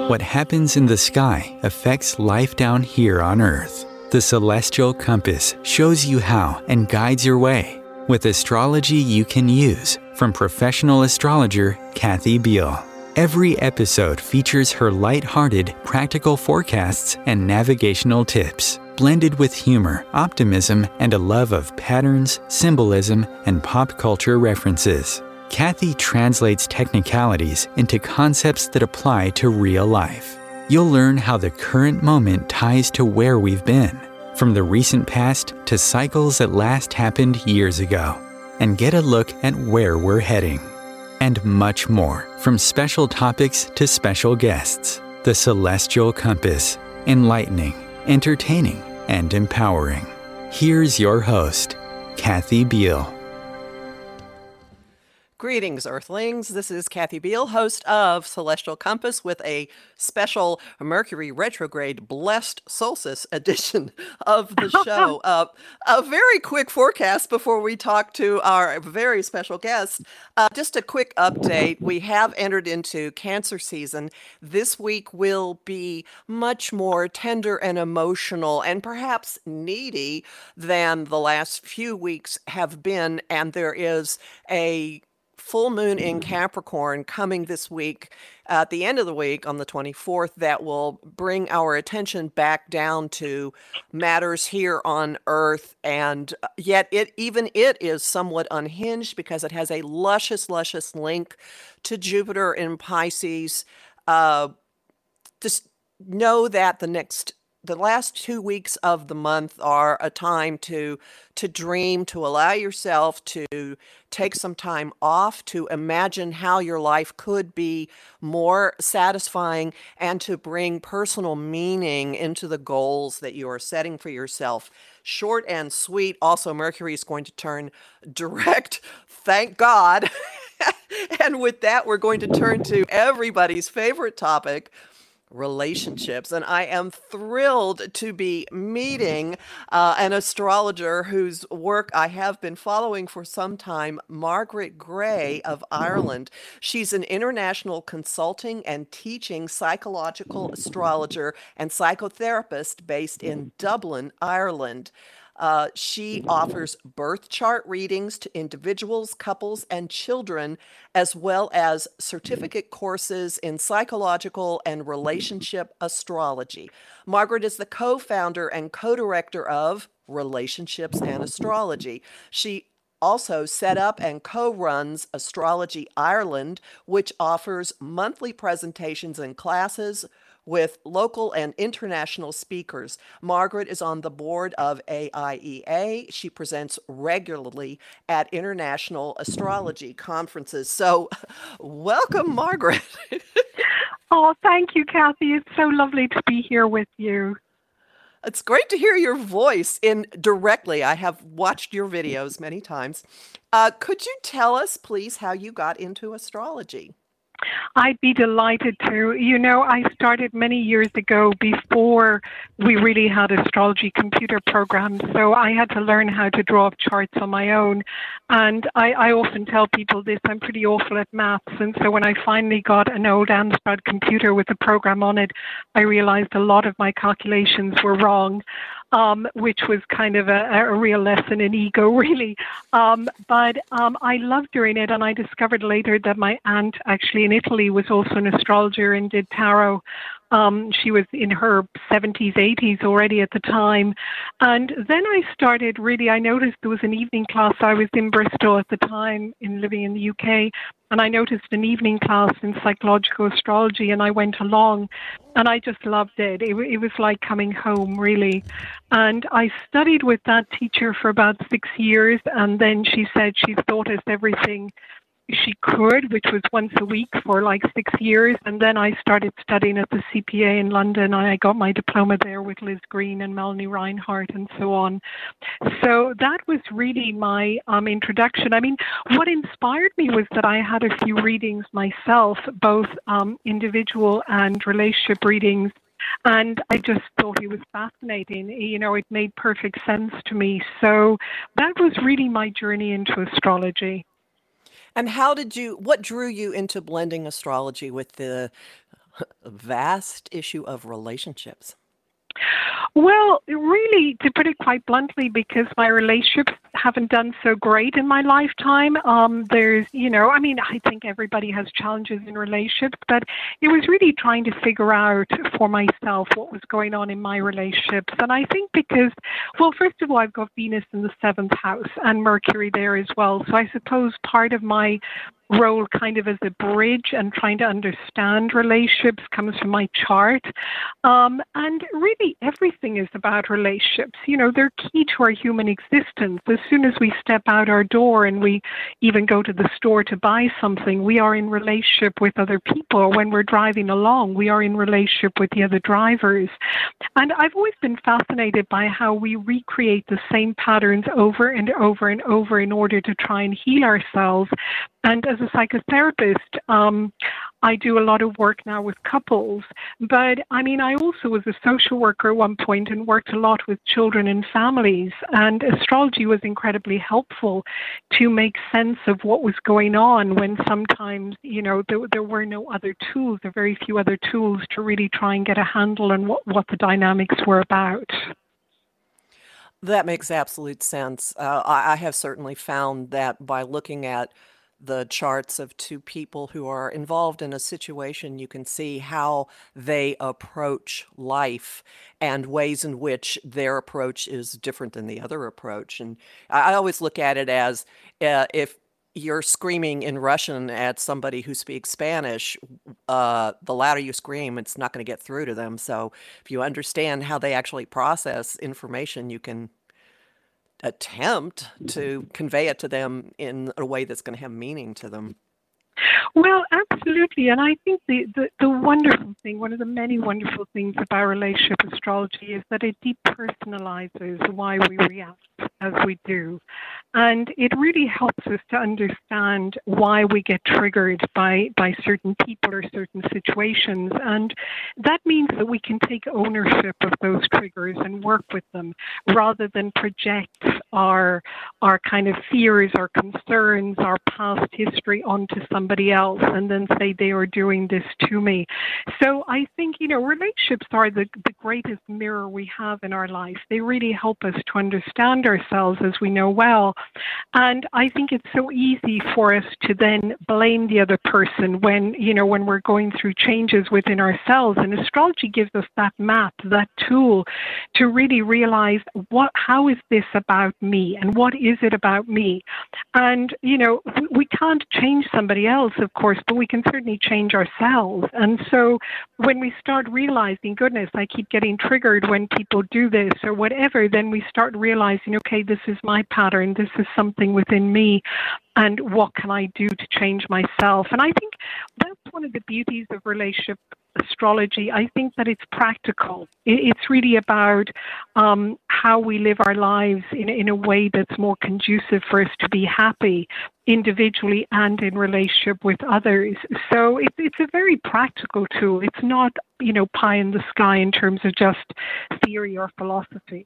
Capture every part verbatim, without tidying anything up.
What happens in the sky affects life down here on Earth. The Celestial Compass shows you how and guides your way with astrology you can use from professional astrologer Kathy Beal. Every episode features her light-hearted, practical forecasts and navigational tips, blended with humor, optimism, and a love of patterns, symbolism, and pop culture references. Kathy translates technicalities into concepts that apply to real life. You'll learn how the current moment ties to where we've been, from the recent past to cycles that last happened years ago, and get a look at where we're heading. And much more, from special topics to special guests. The Celestial Compass, enlightening, entertaining, and empowering. Here's your host, Kathy Beal. Greetings, Earthlings. This is Kathy Beal, host of Celestial Compass, with a special Mercury retrograde blessed solstice edition of the show. uh, a very quick forecast before we talk to our very special guest. Uh, just a quick update. We have entered into Cancer season. This week will be much more tender and emotional and perhaps needy than the last few weeks have been. And there is a full moon in Capricorn coming this week at the end of the week on the twenty-fourth that will bring our attention back down to matters here on Earth. And yet it even it is somewhat unhinged because it has a luscious, luscious link to Jupiter in Pisces. Uh, just know that the next The last two weeks of the month are a time to to dream, to allow yourself to take some time off, to imagine how your life could be more satisfying, and to bring personal meaning into the goals that you are setting for yourself. Short and sweet. Also, Mercury is going to turn direct, thank God. And with that, we're going to turn to everybody's favorite topic, relationships. And I am thrilled to be meeting uh, an astrologer whose work I have been following for some time, Margaret Gray of Ireland. She's an international consulting and teaching psychological astrologer and psychotherapist based in Dublin, Ireland. Uh, she offers birth chart readings to individuals, couples, and children, as well as certificate courses in psychological and relationship astrology. Margaret is the co-founder and co-director of Relationships and Astrology. She also set up and co-runs Astrology Ireland, which offers monthly presentations and classes with local and international speakers. Margaret is on the board of A I E A. She presents regularly at international astrology conferences. So welcome, Margaret. Oh, thank you, Kathy. It's so lovely to be here with you. It's great to hear your voice in directly. I have watched your videos many times. Uh, could you tell us, please, how you got into astrology? I'd be delighted to. You know, I started many years ago before we really had astrology computer programs, so I had to learn how to draw up charts on my own. And I, I often tell people this, I'm pretty awful at maths, and so when I finally got an old Amstrad computer with a program on it, I realized a lot of my calculations were wrong. Um, which was kind of a, a real lesson in ego, really. Um, but um, I loved doing it, and I discovered later that my aunt, actually in Italy, was also an astrologer and did tarot. Um, she was in her seventies, eighties already at the time. And then I started really, I noticed there was an evening class. I was in Bristol at the time, in living in the U K, and I noticed an evening class in psychological astrology, and I went along, and I just loved it. It, it was like coming home, really. And I studied with that teacher for about six years, and then she said she taught us everything she could, which was once a week for like six years. And then I started studying at the C P A in London. I got my diploma there with Liz Green and Melanie Reinhardt and so on. So that was really my um, introduction. I mean, what inspired me was that I had a few readings myself, both um, individual and relationship readings. And I just thought it was fascinating. You know, it made perfect sense to me. So that was really my journey into astrology. And how did you, what drew you into blending astrology with the vast issue of relationships? Well, really, to put it quite bluntly, because my relationships haven't done so great in my lifetime, um, there's, you know, I mean, I think everybody has challenges in relationships, but it was really trying to figure out for myself what was going on in my relationships. And I think because, well, first of all, I've got Venus in the seventh house and Mercury there as well. So I suppose part of my role kind of as a bridge and trying to understand relationships comes from my chart. Um, and really everything is about relationships. You know, they're key to our human existence. As soon as we step out our door and we even go to the store to buy something, we are in relationship with other people. When we're driving along, we are in relationship with the other drivers. And I've always been fascinated by how we recreate the same patterns over and over and over in order to try and heal ourselves. And as a psychotherapist, um, I do a lot of work now with couples. But I mean, I also was a social worker at one point and worked a lot with children and families. And astrology was incredibly helpful to make sense of what was going on when sometimes, you know, there, there were no other tools, there were very few other tools to really try and get a handle on what, what the dynamics were about. That makes absolute sense. Uh, I, I have certainly found that by looking at the charts of two people who are involved in a situation, you can see how they approach life and ways in which their approach is different than the other approach. And I I always look at it as uh, if you're screaming in Russian at somebody who speaks Spanish, uh, the louder you scream, it's not going to get through to them. So if you understand how they actually process information, you can attempt to convey it to them in a way that's going to have meaning to them. Well, absolutely. And I think the, the, the wonderful thing, one of the many wonderful things about relationship astrology is that it depersonalizes why we react as we do. And it really helps us to understand why we get triggered by, by certain people or certain situations. And that means that we can take ownership of those triggers and work with them rather than project our, our kind of fears, our concerns, our past history onto somebody else and then say they are doing this to me. So I think, you know, relationships are the, the greatest mirror we have in our life. They really help us to understand ourselves as we know well. And I think it's so easy for us to then blame the other person when, you know, when we're going through changes within ourselves. And astrology gives us that map, that tool to really realize what, how is this about me and what is it about me? And, you know, we, we can't change somebody else, of course, but we can certainly change ourselves. And so when we start realizing, goodness, I keep getting triggered when people do this or whatever, then we start realizing, okay, this is my pattern. This is something within me. And what can I do to change myself? And I think that's one of the beauties of relationship astrology. I think that it's practical. It's really about um, how we live our lives in, in a way that's more conducive for us to be happy individually and in relationship with others. So it, it's a very practical tool. It's not, you know, pie in the sky in terms of just theory or philosophy.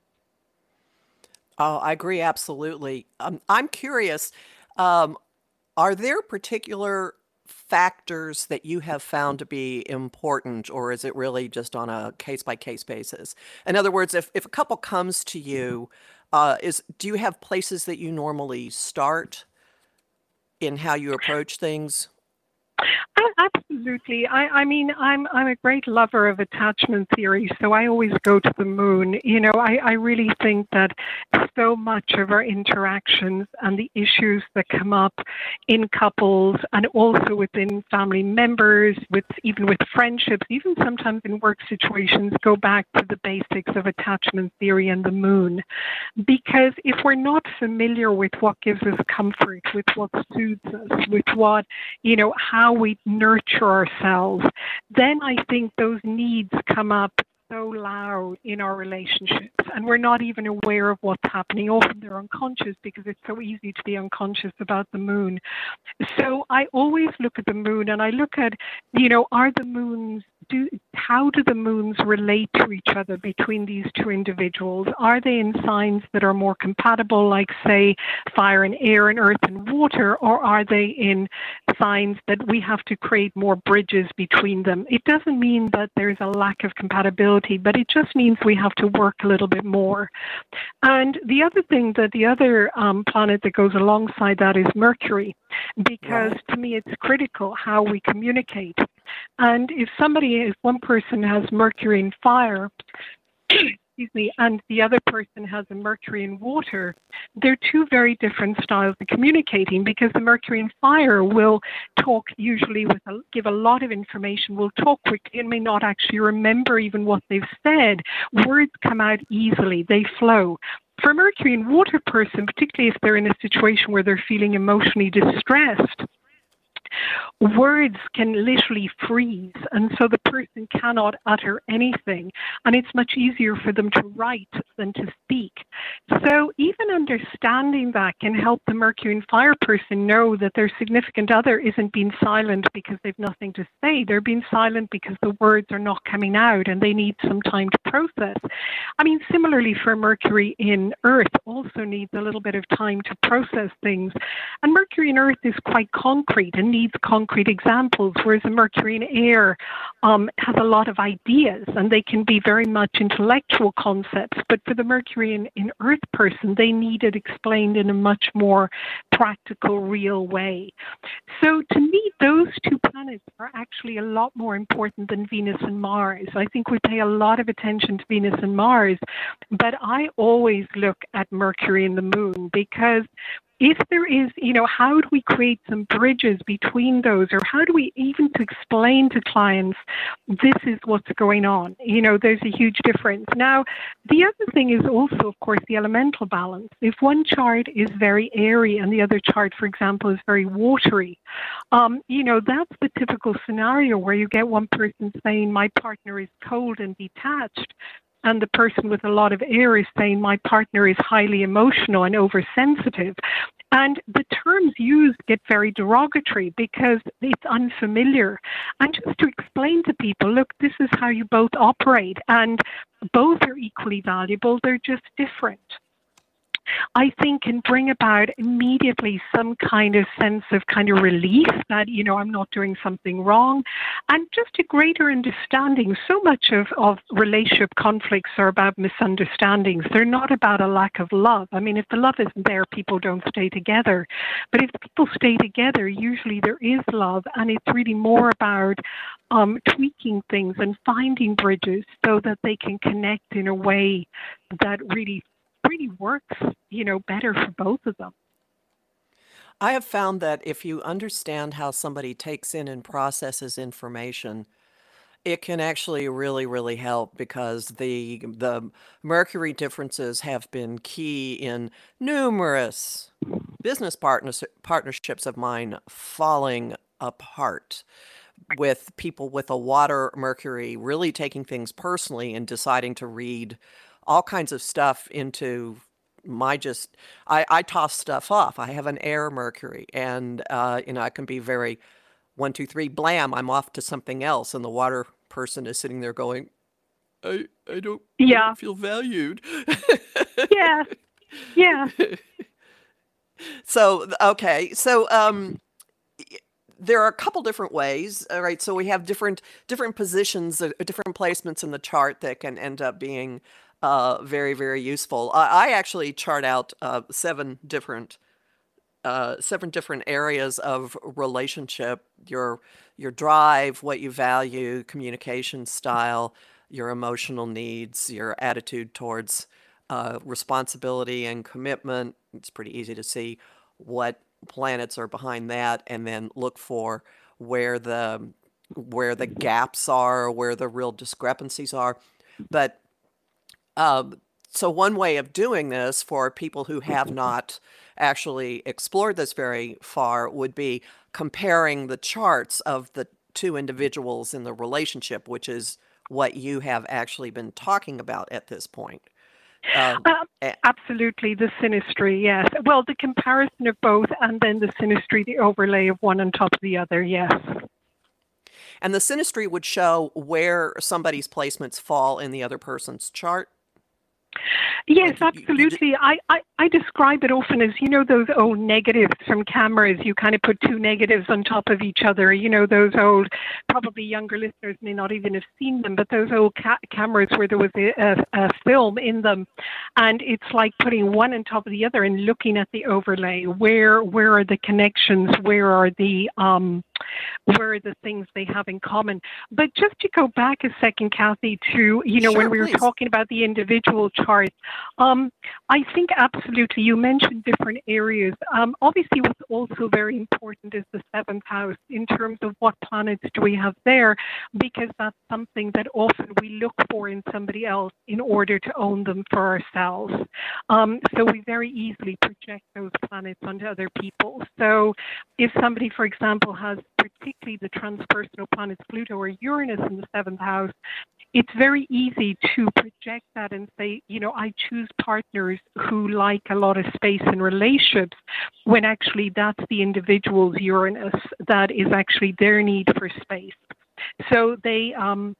Oh, I agree absolutely. Um, I'm curious, um, are there particular factors that you have found to be important, or is it really just on a case-by-case basis? In other words, if, if a couple comes to you, uh, is do you have places that you normally start in how you approach things? A- Absolutely. I, I mean, I'm I'm a great lover of attachment theory, so I always go to the moon. You know, I, I really think that so much of our interactions and the issues that come up in couples and also within family members, with even with friendships, even sometimes in work situations, go back to the basics of attachment theory and the moon. Because if we're not familiar with what gives us comfort, with what soothes us, with what, you know, how we nurture ourselves, then I think those needs come up so loud in our relationships and we're not even aware of what's happening. Often they're unconscious because it's so easy to be unconscious about the moon. So I always look at the moon and I look at, you know, are the moons do how do the moons relate to each other between these two individuals? Are they in signs that are more compatible, like, say, fire and air and earth and water, or are they in signs that we have to create more bridges between them? It doesn't mean that there's a lack of compatibility, but it just means we have to work a little bit more. And the other thing that the other um, planet that goes alongside that is Mercury, because Right. to me it's critical how we communicate. And if somebody, if one person has Mercury in fire, excuse me, and the other person has a Mercury in water, they're two very different styles of communicating, because the Mercury in fire will talk usually with a, give a lot of information, will talk quickly and may not actually remember even what they've said. Words come out easily, they flow. For a Mercury in water person, particularly if they're in a situation where they're feeling emotionally distressed, words can literally freeze, and so the person cannot utter anything, and it's much easier for them to write than to speak. So even understanding that can help the Mercury and fire person know that their significant other isn't being silent because they've nothing to say. They're being silent because the words are not coming out and they need some time to process. I mean, similarly for Mercury in earth also needs a little bit of time to process things, and Mercury in earth is quite concrete and needs concrete examples, whereas a Mercury in air um, has a lot of ideas and they can be very much intellectual concepts. But for the Mercury in, in earth person, they need it explained in a much more practical, real way. So to me, those two planets are actually a lot more important than Venus and Mars. I think we pay a lot of attention to Venus and Mars, but I always look at Mercury and the moon, because if there is, you know, how do we create some bridges between those, or how do we even to explain to clients, this is what's going on? You know, there's a huge difference. Now, the other thing is also, of course, the elemental balance. If one chart is very airy and the other chart, for example, is very watery, um, you know, that's the typical scenario where you get one person saying, my partner is cold and detached, and the person with a lot of air is saying, my partner is highly emotional and oversensitive. And the terms used get very derogatory because it's unfamiliar. And just to explain to people, look, this is how you both operate, and both are equally valuable, they're just different, I think can bring about immediately some kind of sense of kind of relief that, you know, I'm not doing something wrong, and just a greater understanding. So much of, of relationship conflicts are about misunderstandings. They're not about a lack of love. I mean, if the love isn't there, people don't stay together. But if people stay together, usually there is love, and it's really more about um, tweaking things and finding bridges so that they can connect in a way that really really works, you know, better for both of them. I have found that if you understand how somebody takes in and processes information, it can actually really, really help, because the the Mercury differences have been key in numerous business partners, partnerships of mine falling apart, with people with a water Mercury really taking things personally and deciding to read all kinds of stuff into my just, I, I toss stuff off. I have an air Mercury, and, uh, you know, I can be very one, two, three, blam, I'm off to something else. And the water person is sitting there going, I, I don't, I Yeah. don't feel valued. Yeah. Yeah. So, okay. So, um, y- there are a couple different ways, all right? So we have different different positions, uh, different placements in the chart that can end up being uh, very, very useful. I, I actually chart out uh, seven different uh, seven different areas of relationship: your your drive, what you value, communication style, your emotional needs, your attitude towards uh, responsibility and commitment. It's pretty easy to see what planets are behind that, and then look for where the where the gaps are, where the real discrepancies are. But um, so one way of doing this for people who have not actually explored this very far would be comparing the charts of the two individuals in the relationship, which is what you have actually been talking about at this point. Um, Um, a- absolutely, the synastry, yes. Well, the comparison of both, and then the synastry, the overlay of one on top of the other, yes. And the synastry would show where somebody's placements fall in the other person's chart. Yes, Like you, you, you absolutely. I, I, I describe it often as, you know, those old negatives from cameras. You kind of put two negatives on top of each other. You know, those old, probably younger listeners may not even have seen them, but those old ca- cameras where there was a, a, a film in them. And it's like putting one on top of the other and looking at the overlay. Where where are the connections? Where are the um, where are the things they have in common? But just to go back a second, Kathy, to, you know, Sure, when we were please. talking about the individual charts, um, I think absolutely you mentioned different areas. Um, obviously, what's also very important is the seventh house in terms of what planets do we have there, because that's something that often we look for in somebody else in order to own them for ourselves. Um, so we very easily project those planets onto other people. So if somebody, for example, has particularly the transpersonal planets Pluto or Uranus in the seventh house, it's very easy to project that and say, you know, I choose partners who like a lot of space in relationships, when actually that's the individual's Uranus, that is actually their need for space. So they um,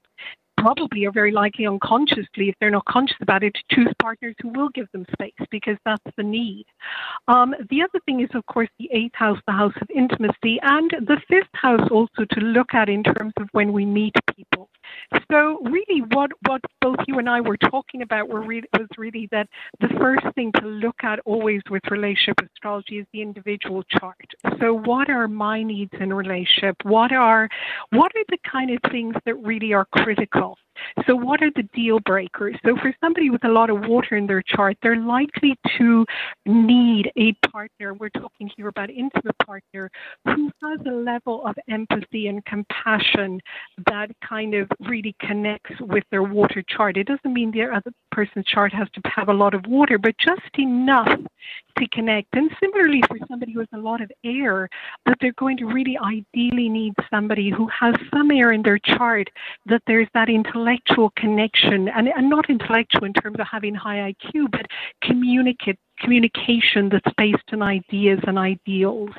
probably are very likely unconsciously, if they're not conscious about it, to choose partners who will give them space, because that's the need. Um, the other thing is, of course, the eighth house, the house of intimacy, and the fifth house also to look at in terms of when we meet people. So really what, what both you and I were talking about were re- was really that the first thing to look at always with relationship astrology is the individual chart. So what are my needs in relationship? What are, what are the kind of things that really are critical? So what are the deal breakers? So for somebody with a lot of water in their chart, they're likely to need a partner. We're talking here about intimate partner who has a level of empathy and compassion that kind of really connects with their water chart. It doesn't mean the other person's chart has to have a lot of water, but just enough to connect. And similarly, for somebody who has a lot of air, that they're going to really ideally need somebody who has some air in their chart, that there's that intellectual connection, and, and not intellectual in terms of having high I Q, but communicate, communication that's based on ideas and ideals.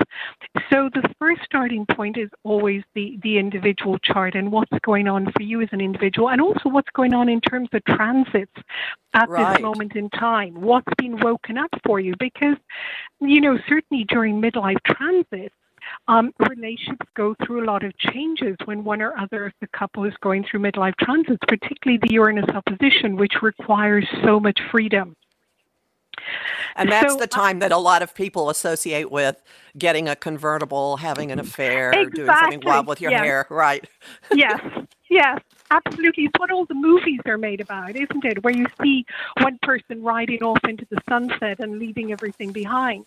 So the first starting point is always the, the individual chart and what's going on for you as an individual, and also what's going on in terms of transits at Right. this moment in time. What's been woken up for you? Because, you know, certainly during midlife transits, Um, relationships go through a lot of changes when one or other of the couple is going through midlife transits, particularly the Uranus opposition, which requires so much freedom. And that's So, the time that a lot of people associate with getting a convertible, having an affair, doing something exactly, wild with your yes, hair. Right. yes, yes, absolutely. It's what all the movies are made about, isn't it? Where you see one person riding off into the sunset and leaving everything behind.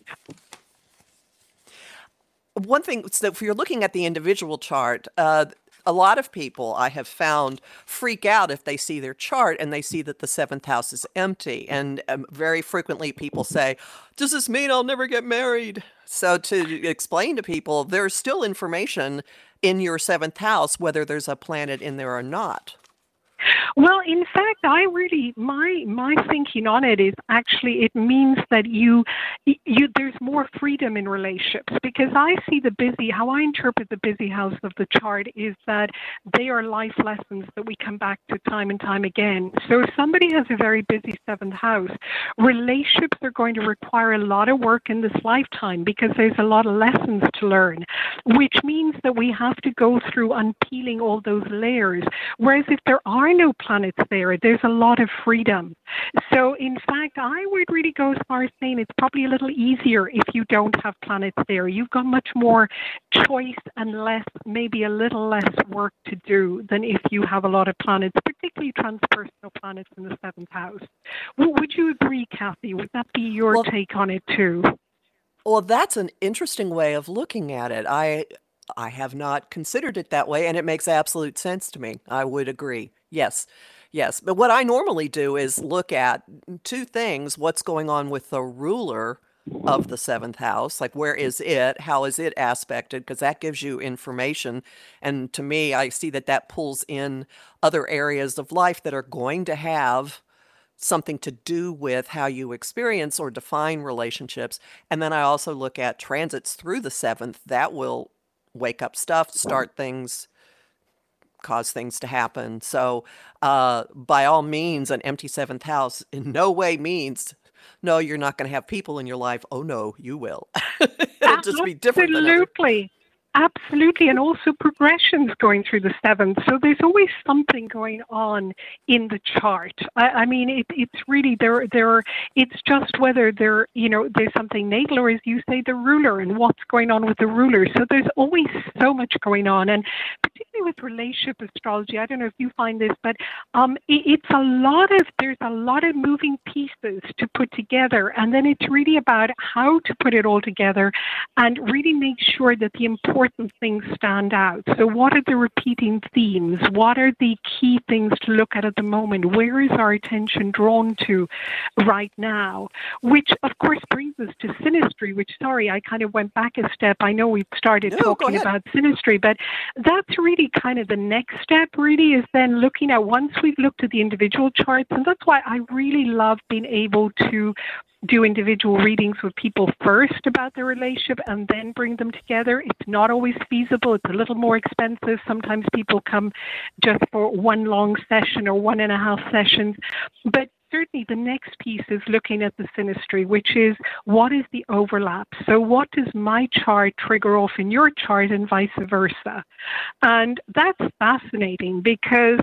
One thing, so if you're looking at the individual chart, uh, a lot of people I have found freak out if they see their chart and they see that the seventh house is empty. And um, very frequently people say, does this mean I'll never get married? So to explain to people, there's still information in your seventh house, whether there's a planet in there or not. Well, in fact, I really my my thinking on it is actually it means that you you there's more freedom in relationships, because I see the busy how I interpret the busy house of the chart is that they are life lessons that we come back to time and time again. So if somebody has a very busy seventh house, relationships are going to require a lot of work in this lifetime, because there's a lot of lessons to learn, which means that we have to go through unpeeling all those layers. Whereas if there are no planets there, there's a lot of freedom. So in fact, I would really go as far as saying it's probably a little easier if you don't have planets there. You've got much more choice and less, maybe a little less work to do than if you have a lot of planets, particularly transpersonal planets in the seventh house. W- would you agree, Kathy? Would that be your Well, take on it too? well, that's an interesting way of looking at it. I I have not considered it that way, and it makes absolute sense to me. I would agree. Yes. Yes. But what I normally do is look at two things: what's going on with the ruler of the seventh house, like where is it? How is it aspected? Because that gives you information. And to me, I see that that pulls in other areas of life that are going to have something to do with how you experience or define relationships. And then I also look at transits through the seventh that will wake up stuff, start things, cause things to happen. So, uh, by all means, an empty seventh house in no way means, no, you're not going to have people in your life. Oh, no, you will. It'll just be different than others. Absolutely. Absolutely. And also progressions going through the seventh. So there's always something going on in the chart. I, I mean, it, it's really there, there, it's just whether there, you know, there's something natal or, as you say, the ruler and what's going on with the ruler. So there's always so much going on. And particularly with relationship astrology, I don't know if you find this, but um, it, it's a lot of, there's a lot of moving pieces to put together. And then it's really about how to put it all together and really make sure that the important things stand out. So what are the repeating themes? What are the key things to look at at the moment? Where is our attention drawn to right now? Which, of course, brings us to synastry, which, sorry, I kind of went back a step. I know we've started No, talking about synastry, but that's really kind of the next step, really, is then looking at, once we've looked at the individual charts, and that's why I really love being able to do individual readings with people first about their relationship and then bring them together. It's not always feasible. It's a little more expensive. Sometimes people come just for one long session or one and a half sessions. But certainly the next piece is looking at the synastry, which is what is the overlap? So what does my chart trigger off in your chart and vice versa? And that's fascinating because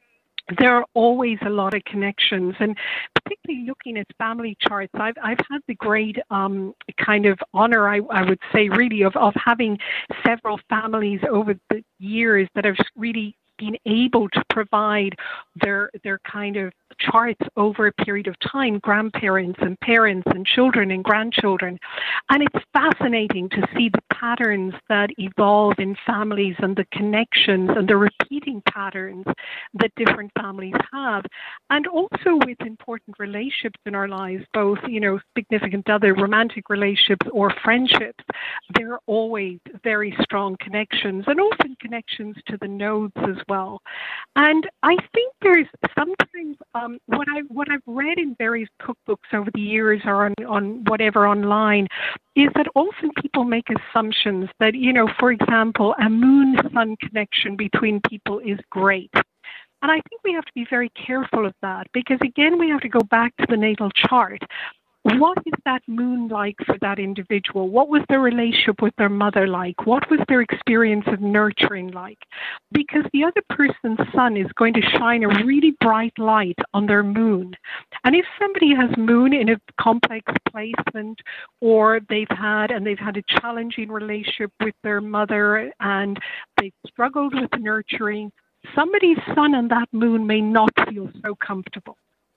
there are always a lot of connections, and particularly looking at family charts, I've I've had the great um, kind of honor, I, I would say, really, of, of having several families over the years that have really been able to provide their their kind of charts over a period of time, grandparents and parents and children and grandchildren. And it's fascinating to see the patterns that evolve in families and the connections and the repeating patterns that different families have. And also with important relationships in our lives, both, you know, significant other romantic relationships or friendships, there are always very strong connections and often connections to the nodes as well. And I think there's sometimes um, what I what I've read in various cookbooks over the years or on, on whatever online is that often people make assumptions that, you know, for example, a moon-sun connection between people is great. And I think we have to be very careful of that because, again, we have to go back to the natal chart. What is that moon like for that individual? What was their relationship with their mother like? What was their experience of nurturing like? Because the other person's sun is going to shine a really bright light on their moon. And if somebody has moon in a complex placement, or they've had, and they've had a challenging relationship with their mother and they've struggled with nurturing, somebody's sun and that moon may not feel so comfortable.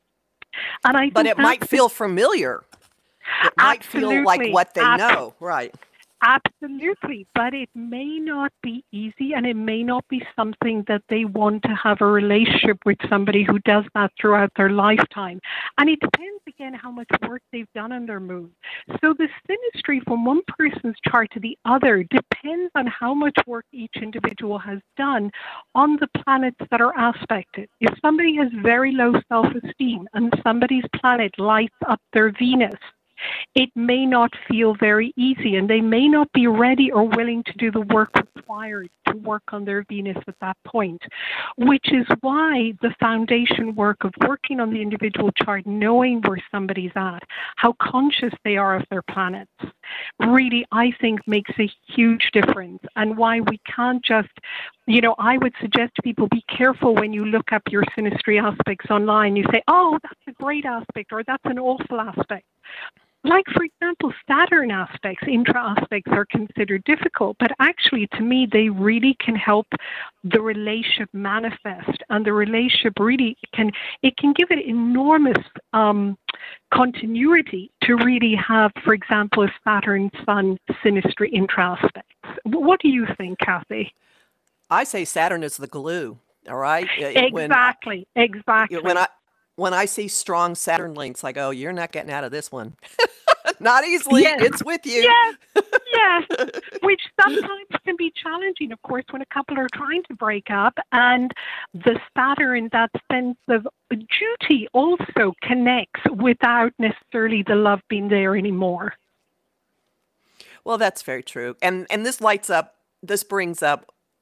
And I but it might feel familiar. It might feel like what they know, right? Absolutely, but it may not be easy, and it may not be something that they want to have a relationship with somebody who does that throughout their lifetime. And it depends, again, how much work they've done on their moon. So the synastry from one person's chart to the other depends on how much work each individual has done on the planets that are aspected. If somebody has very low self-esteem and somebody's planet lights up their Venus, it may not feel very easy, and they may not be ready or willing to do the work required to work on their Venus at that point, which is why the foundation work of working on the individual chart, knowing where somebody's at, how conscious they are of their planets, really, I think, makes a huge difference, and why we can't just, you know, I would suggest to people, be careful when you look up your synastry aspects online. You say, oh, that's a great aspect, or that's an awful aspect. Like, for example, Saturn aspects, intra aspects are considered difficult, but actually, to me, they really can help the relationship manifest, and the relationship really can, it can give it enormous um, continuity to really have, for example, a Saturn-Sun synastry intra aspects. What do you think, Kathy? I say Saturn is the glue, all right? Exactly, when, exactly. When I, when I see strong Saturn links, I go, you're not getting out of this one. Not easily. Yes. It's with you. Yes, yes. Which sometimes can be challenging, of course, when a couple are trying to break up. And the Saturn, that sense of duty, also connects without necessarily the love being there anymore. Well, that's very true. And and this lights up, this brings up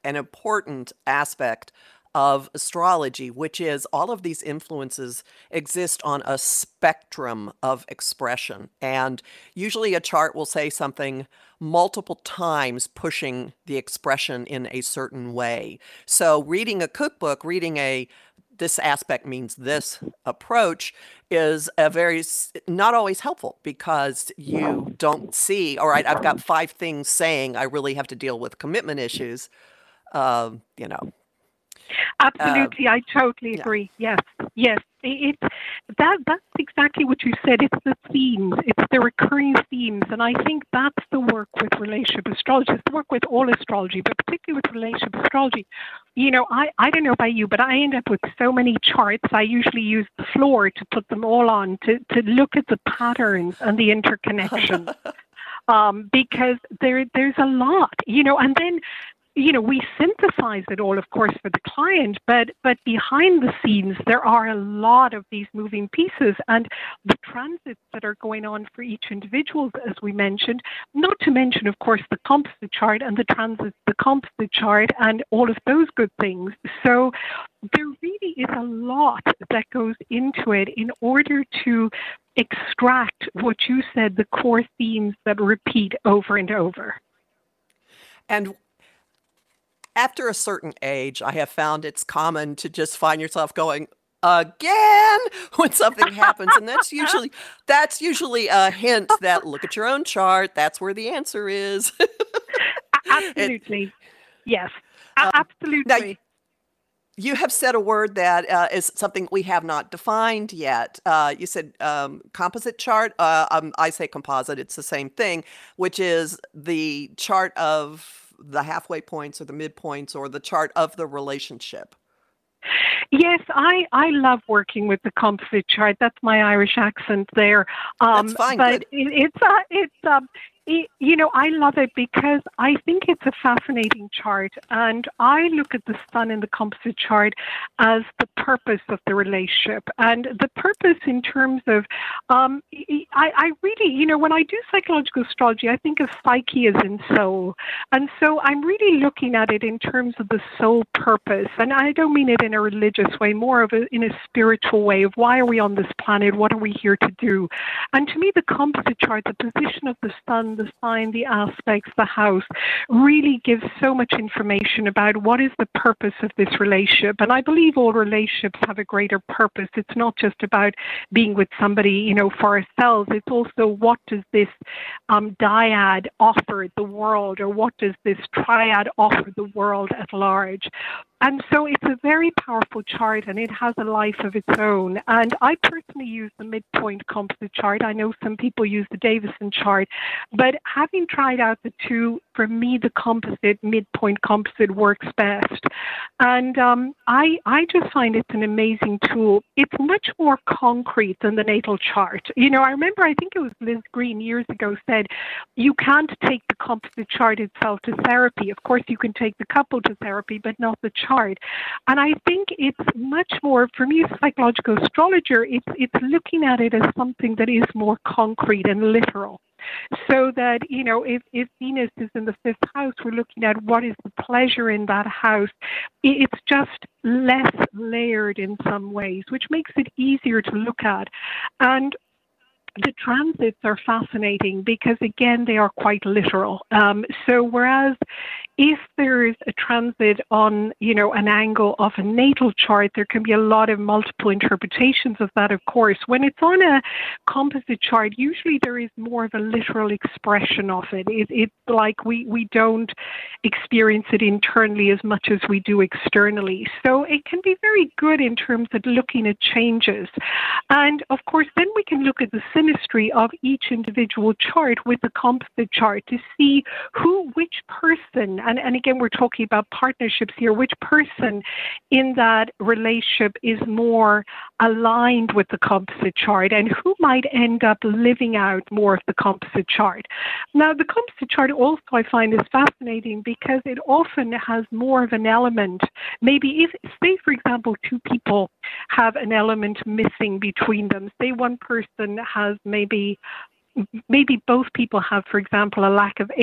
an important aspect of astrology, which is all of these influences exist on a spectrum of expression. And usually a chart will say something multiple times pushing the expression in a certain way. So reading a cookbook, reading a this aspect means this approach is a very not always helpful because you don't see, all right, I've got five things saying I really have to deal with commitment issues. Um, you know, Absolutely, uh, I totally agree. Yeah. Yes, yes. It, it, that that's exactly what you said. It's the themes, it's the recurring themes, and I think that's the work with relationship astrology. It's the work with all astrology, but particularly with relationship astrology. You know, I, I don't know about you, but I end up with so many charts. I usually use the floor to put them all on to, to look at the patterns and the interconnection. um, because there there's a lot, you know, and then you know, we synthesize it all, of course, for the client, but but behind the scenes, there are a lot of these moving pieces and the transits that are going on for each individual, as we mentioned, not to mention, of course, the composite chart and the transits, the composite chart and all of those good things. So there really is a lot that goes into it in order to extract what you said, the core themes that repeat over and over. And after a certain age, I have found it's common to just find yourself going, again, when something happens. And that's usually that's usually a hint that look at your own chart. That's where the answer is. Absolutely. It, yes, um, absolutely. Now, you have said a word that uh, is something we have not defined yet. Uh, you said um, composite chart. Uh, um, I say composite. It's the same thing, which is the chart of the halfway points or the midpoints or the chart of the relationship. Yes, I, I love working with the composite chart. That's my Irish accent there. Um, That's fine. But Good. It, it's uh, it's um, it, you know, I love it because I think it's a fascinating chart, and I look at the sun in the composite chart as the purpose of the relationship, and the purpose in terms of, um, I, I really, you know, when I do psychological astrology, I think of psyche as in soul, and so I'm really looking at it in terms of the soul purpose, and I don't mean it in a religious way, more of a in a spiritual way of why are we on this planet, what are we here to do, and to me, the composite chart, the position of the sun, the sign, the aspects, the house, really gives so much information about what is the purpose of this relationship. And I believe all relationships have a greater purpose. It's not just about being with somebody, you know, for ourselves. It's also what does this um, dyad offer the world, or what does this triad offer the world at large? And so it's a very powerful chart, and it has a life of its own. And I personally use the midpoint composite chart. I know some people use the Davison chart, but having tried out the two, for me, the composite, midpoint composite works best. And um, I, I just find it's an amazing tool. It's much more concrete than the natal chart. You know, I remember, I think it was Liz Green years ago said, you can't take the composite chart itself to therapy. Of course, you can take the couple to therapy, but not the chart. And I think it's much more, for me as a psychological astrologer, it's it's looking at it as something that is more concrete and literal. So that, you know, if, if Venus is in the fifth house, we're looking at what is the pleasure in that house. It's just less layered in some ways, which makes it easier to look at. And the transits are fascinating because, again, they are quite literal. Um, so whereas if there is a transit on, you know, an angle of a natal chart, there can be a lot of multiple interpretations of that, of course. When it's on a composite chart, usually there is more of a literal expression of it. it it's like we, we don't experience it internally as much as we do externally. So it can be very good in terms of looking at changes. And, of course, then we can look at the synastry of each individual chart with the composite chart to see who, which person, and, and again, we're talking about partnerships here, which person in that relationship is more aligned with the composite chart and who might end up living out more of the composite chart. Now, the composite chart also I find is fascinating because it often has more of an element. Maybe if, say, for example, two people have an element missing between them. Say one person has maybe Maybe both people have, for example, a lack of air.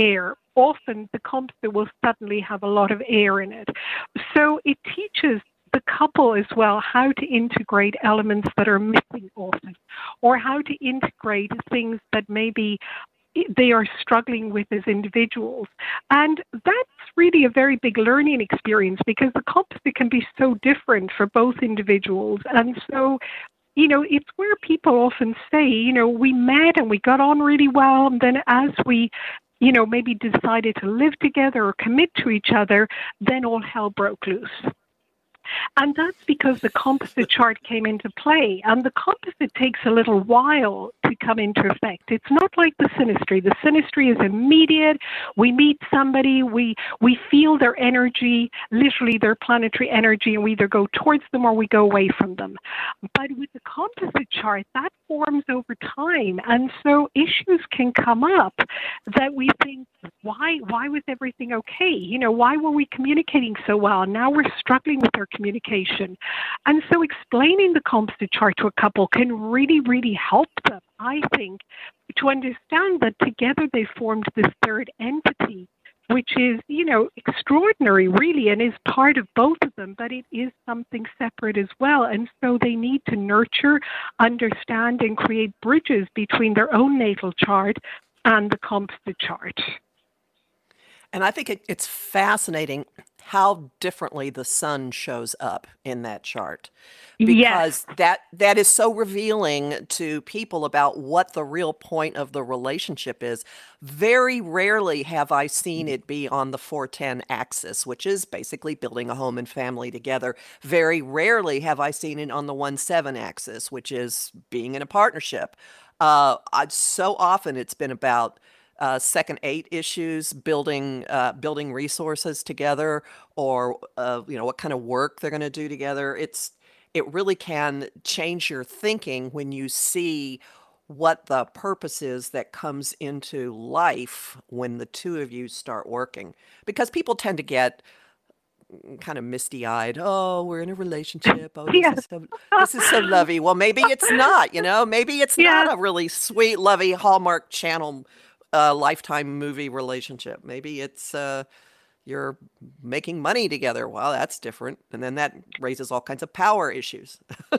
often the composite will suddenly have a lot of air in it. So it teaches the couple as well how to integrate elements that are missing often, or how to integrate things that maybe they are struggling with as individuals. And that's really a very big learning experience, because the composite can be so different for both individuals. And so, you know, it's where people often say, you know, we met and we got on really well, and then as we, you know, maybe decided to live together or commit to each other, then all hell broke loose. And that's because the composite chart came into play. And the composite takes a little while to come into effect. It's not like the synastry. The synastry is immediate. We meet somebody, we we feel their energy, literally their planetary energy, and we either go towards them or we go away from them. But with the composite chart, that forms over time. And so issues can come up that we think, why why was everything okay? You know, why were we communicating so well? Now we're struggling with our communication. And so explaining the composite chart to a couple can really, really help them, I think, to understand that together they formed this third entity, which is, you know, extraordinary, really, and is part of both of them, but it is something separate as well. And so they need to nurture, understand, and create bridges between their own natal chart and the composite chart. And I think it, it's fascinating how differently the sun shows up in that chart, because Yes. that that is so revealing to people about what the real point of the relationship is. Very rarely have I seen it be on the four ten axis, which is basically building a home and family together. Very rarely have I seen it on the one seven axis, which is being in a partnership. Uh, I, so often it's been about uh, second eight issues, building uh, building resources together, or uh, you know, what kind of work they're going to do together. It's it really can change your thinking when you see what the purpose is that comes into life when the two of you start working. Because people tend to get kind of misty-eyed. Oh, we're in a relationship. Oh, this Yes. is so this is so lovey. Well, maybe it's not, you know, maybe it's Yes. not a really sweet, lovey Hallmark Channel uh, lifetime movie relationship. Maybe it's uh, you're making money together. Well, that's different. And then that raises all kinds of power issues.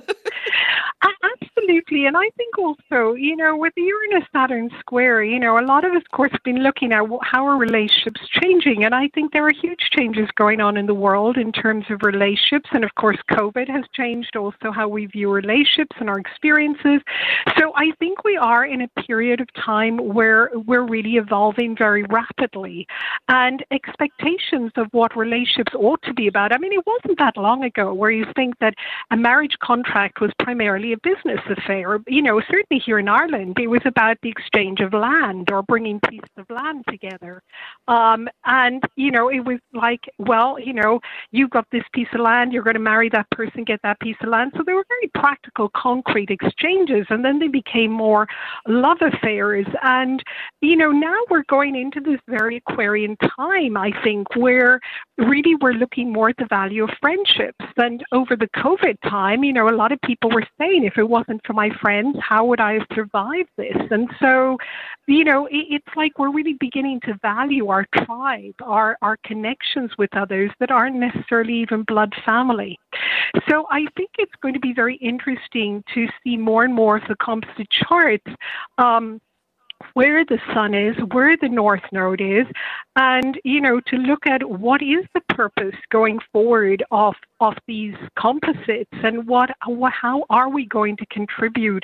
A- Absolutely. And I think also, you know, with the Uranus Saturn square, you know, a lot of us, of course, have been looking at wh- how are relationships changing. And I think there are huge changes going on in the world in terms of relationships. And of course, COVID has changed also how we view relationships and our experiences. So I think we are in a period of time where we're really evolving very rapidly. And expectations of what relationships ought to be about. I mean, it wasn't that long ago where you think that a marriage contract was primarily a business affair. You know, certainly here in Ireland, it was about the exchange of land or bringing pieces of land together. Um, and, you know, it was like, well, you know, you've got this piece of land, you're going to marry that person, get that piece of land. So they were very practical, concrete exchanges. And then they became more love affairs. And, you know, now we're going into this very Aquarian time, I think, where really we're looking more at the value of friendships. And over the COVID time, you know, a lot of people were saying, if it wasn't for my friends, how would I have survived this? And so, you know, it, it's like we're really beginning to value our tribe, our, our connections with others that aren't necessarily even blood family. So I think it's going to be very interesting to see more and more of the composite charts. Um, where the sun is, where the north node is, and, you know, to look at what is the purpose going forward of of these composites, and what, what how are we going to contribute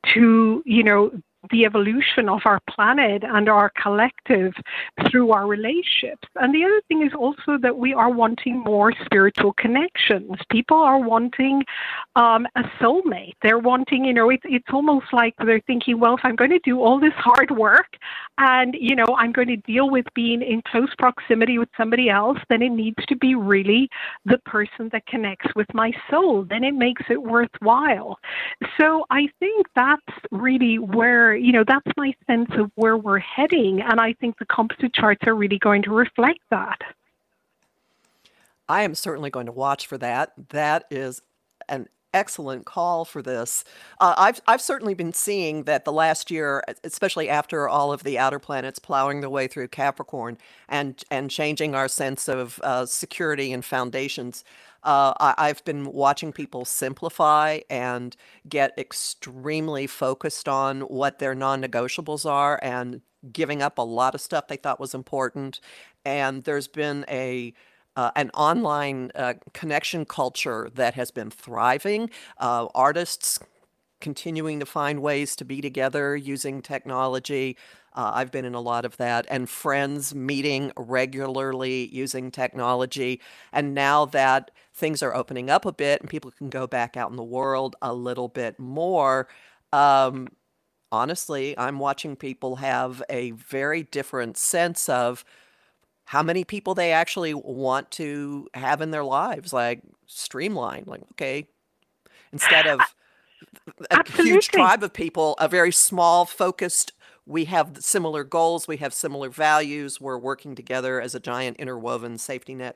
to, you know, the evolution of our planet and our collective through our relationships. And the other thing is also that we are wanting more spiritual connections. People are wanting um, a soulmate. They're wanting, you know, it's it's almost like they're thinking, well, if I'm going to do all this hard work and, you know, I'm going to deal with being in close proximity with somebody else, then it needs to be really the person that connects with my soul. Then it makes it worthwhile. So I think that's really where, you know, that's my sense of where we're heading. And I think the composite charts are really going to reflect that. I am certainly going to watch for that. That is an excellent call for this. Uh, I've I've certainly been seeing that the last year, especially after all of the outer planets plowing their way through Capricorn and and changing our sense of uh, security and foundations. Uh, I, I've been watching people simplify and get extremely focused on what their non-negotiables are and giving up a lot of stuff they thought was important. And there's been a uh, an online uh, connection culture that has been thriving. Uh, artists continuing to find ways to be together using technology. Uh, I've been in a lot of that, and friends meeting regularly using technology. And now that things are opening up a bit and people can go back out in the world a little bit more, um, honestly, I'm watching people have a very different sense of how many people they actually want to have in their lives, like streamline, like, okay, instead of a huge Absolutely. tribe of people, a very small, focused, we have similar goals, we have similar values, we're working together as a giant interwoven safety net.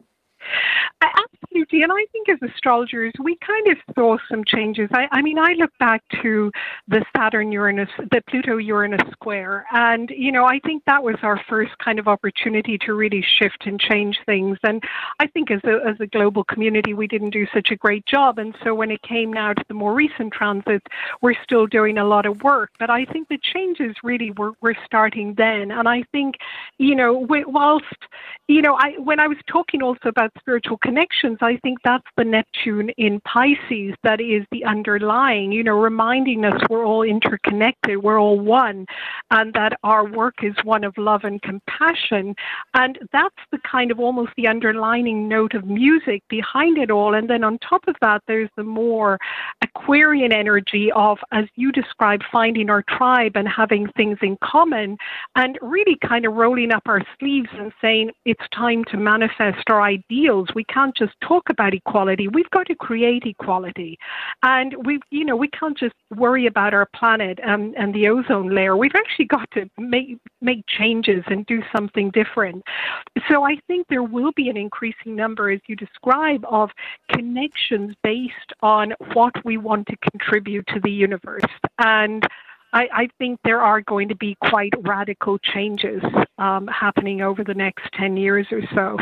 Absolutely. And I think as astrologers, we kind of saw some changes. I, I mean, I look back to the Saturn-Uranus, the Pluto-Uranus square. And, you know, I think that was our first kind of opportunity to really shift and change things. And I think as a, as a global community, we didn't do such a great job. And so when it came now to the more recent transits, we're still doing a lot of work. But I think the changes really were, were starting then. And I think, you know, whilst, you know, I when I was talking also about spiritual connections, I think that's the Neptune in Pisces that is the underlying, you know, reminding us we're all interconnected, we're all one, and that our work is one of love and compassion. And that's the kind of almost the underlining note of music behind it all. And then on top of that, there's the more Aquarian energy of, as you described, finding our tribe and having things in common and really kind of rolling up our sleeves and saying it's time to manifest our ideals. We can't just talk about equality. We've got to create equality. And we, you know, we can't just worry about our planet and, and the ozone layer. We've actually got to make make changes and do something different. So I think there will be an increasing number, as you describe, of connections based on what we want to contribute to the universe. And I, I think there are going to be quite radical changes um, happening over the next ten years or so.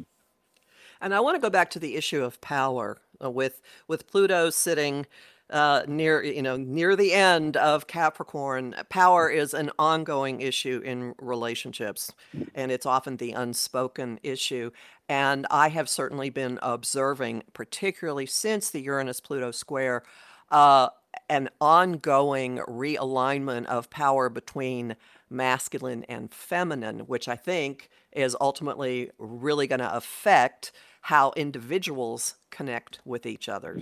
And I want to go back to the issue of power uh, with with Pluto sitting uh, near, you know, near the end of Capricorn. Power is an ongoing issue in relationships, and it's often the unspoken issue. And I have certainly been observing, particularly since the Uranus-Pluto square, uh, an ongoing realignment of power between masculine and feminine, which I think is ultimately really going to affect how individuals connect with each other.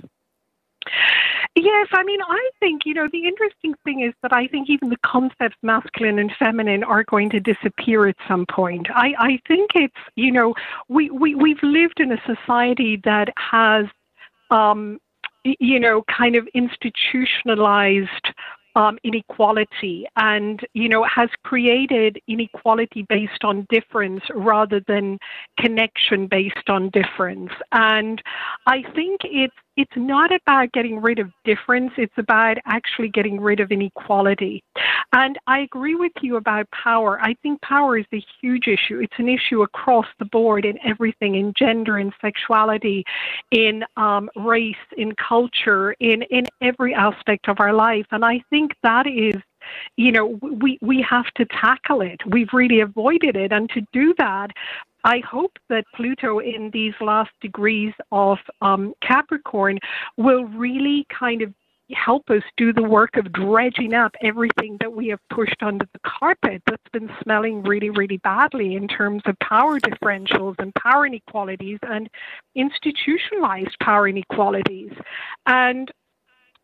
Yes, I mean, I think, you know, the interesting thing is that I think even the concepts masculine and feminine are going to disappear at some point. I, I think it's, you know, we, we, we've lived in a society that has, um, you know, kind of institutionalized Um, inequality and, you know, has created inequality based on difference rather than connection based on difference. And I think it's it's not about getting rid of difference, it's about actually getting rid of inequality. And I agree with you about power. I think power is a huge issue. It's an issue across the board in everything, in gender, in sexuality, in um, race, in culture, in, in every aspect of our life. And I think that is, you know, we, we have to tackle it. We've really avoided it. And to do that, I hope that Pluto in these last degrees of um, Capricorn will really kind of help us do the work of dredging up everything that we have pushed under the carpet that's been smelling really, really badly in terms of power differentials and power inequalities and institutionalized power inequalities. And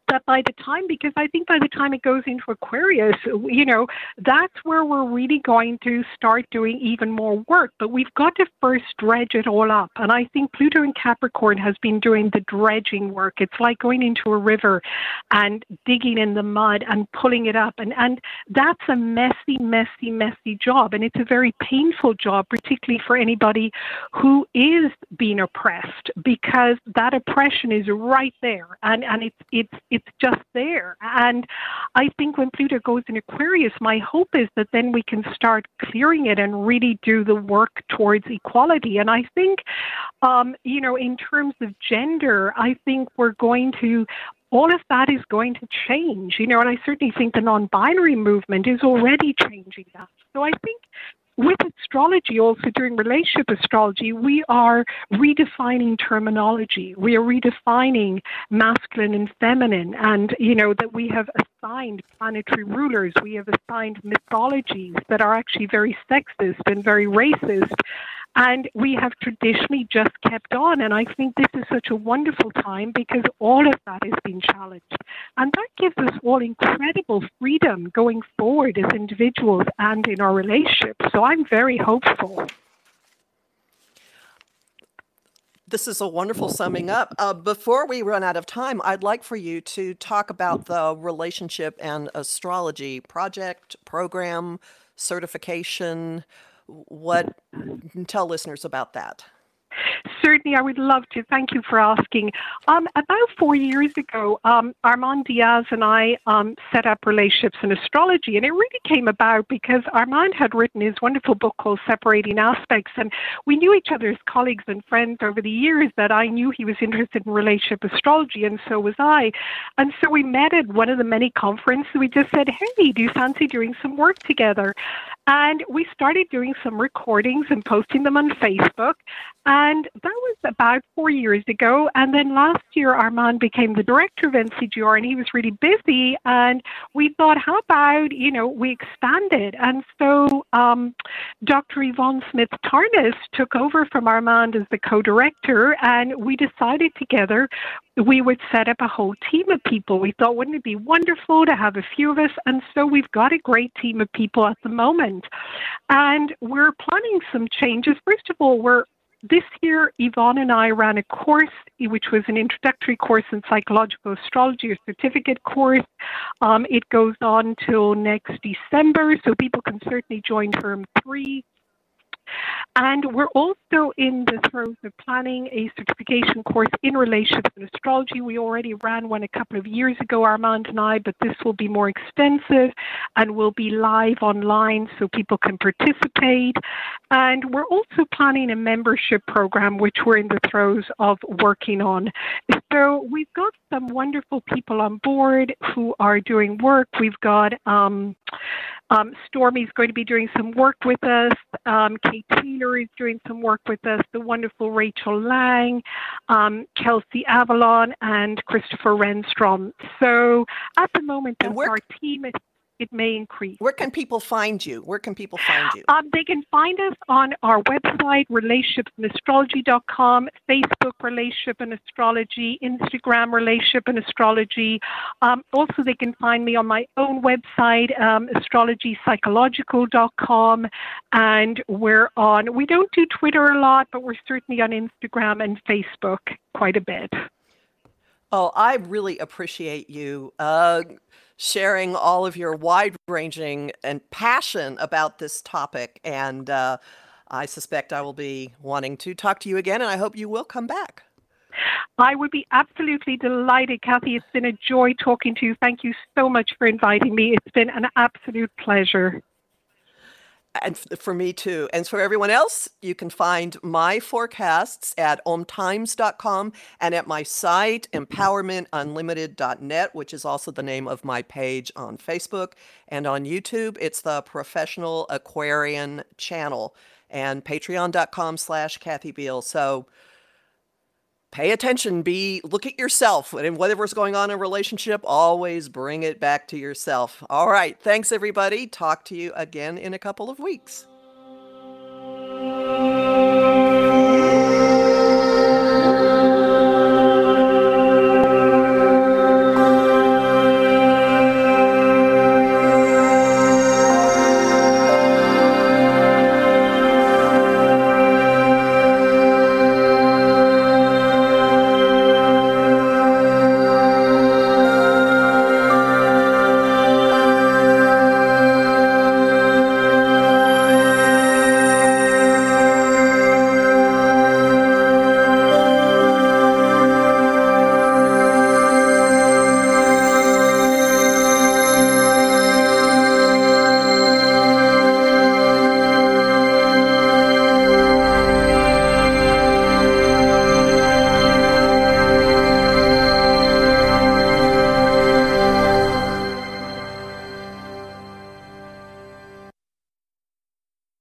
that by the time, because I think by the time it goes into Aquarius, you know, that's where we're really going to start doing even more work. But we've got to first dredge it all up. And I think Pluto in Capricorn has been doing the dredging work. It's like going into a river and digging in the mud and pulling it up. And, and that's a messy, messy, messy job. And it's a very painful job, particularly for anybody who is being oppressed, because that oppression is right there. And, and it's, it's, it's just there. And I think when Pluto goes in Aquarius, my hope is that then we can start clearing it and really do the work towards equality. And I think, um, you know, in terms of gender, I think we're going to, all of that is going to change, you know, and I certainly think the non-binary movement is already changing that. So I think with astrology, also during relationship astrology, we are redefining terminology. We are redefining masculine and feminine, and, you know, that we have assigned planetary rulers. We have assigned mythologies that are actually very sexist and very racist. And we have traditionally just kept on. And I think this is such a wonderful time because all of that has been challenged. And that gives us all incredible freedom going forward as individuals and in our relationships. So I'm very hopeful. This is a wonderful summing up. Uh, before we run out of time, I'd like for you to talk about the relationship and astrology project, program, certification. What, tell listeners about that. Certainly, I would love to. Thank you for asking. Um, about four years ago, um, Armand Diaz and I um, set up Relationships and Astrology, and it really came about because Armand had written his wonderful book called Separating Aspects, and we knew each other as colleagues and friends over the years that I knew he was interested in relationship astrology, and so was I. And so we met at one of the many conferences. We just said, hey, do you fancy doing some work together? And we started doing some recordings and posting them on Facebook. And that was about four years ago. And then last year, Armand became the director of N C G R, and he was really busy. And we thought, how about, you know, we expanded. And so um, Doctor Yvonne Smith-Tarnas took over from Armand as the co-director, and we decided together we would set up a whole team of people. We thought, wouldn't it be wonderful to have a few of us? And so we've got a great team of people at the moment. And we're planning some changes. First of all, we're This year, Yvonne and I ran a course, which was an introductory course in psychological astrology, a certificate course. Um, it goes on till next December, so people can certainly join term three. And we're also in the throes of planning a certification course in relationships and astrology. We already ran one a couple of years ago, Armand and I, but this will be more extensive and will be live online so people can participate. And we're also planning a membership program, which we're in the throes of working on. So we've got some wonderful people on board who are doing work. We've got um, um, Stormy's going to be doing some work with us. Um, Kate Taylor is doing some work with us. The wonderful Rachel Lang, um, Kelsey Avalon, and Christopher Renstrom. So at the moment, that's our team. It may increase. Where can people find you? Where can people find you? Um, they can find us on our website, relationships and astrology dot com, Facebook Relationship and Astrology, Instagram Relationship and Astrology. Um, also, they can find me on my own website, um, astrology psychological dot com. And we're on, we don't do Twitter a lot, but we're certainly on Instagram and Facebook quite a bit. Oh, I really appreciate you uh, sharing all of your wide-ranging and passion about this topic. And uh, I suspect I will be wanting to talk to you again, and I hope you will come back. I would be absolutely delighted, Kathy. It's been a joy talking to you. Thank you so much for inviting me. It's been an absolute pleasure. And for me too. And for everyone else, you can find my forecasts at om times dot com and at my site, empowerment unlimited dot net, which is also the name of my page on Facebook. And on YouTube, it's the Professional Aquarian channel, and patreon dot com slash Kathy Beal. So pay attention, be, look at yourself, and whatever's going on in a relationship, always bring it back to yourself. All right. Thanks, everybody. Talk to you again in a couple of weeks.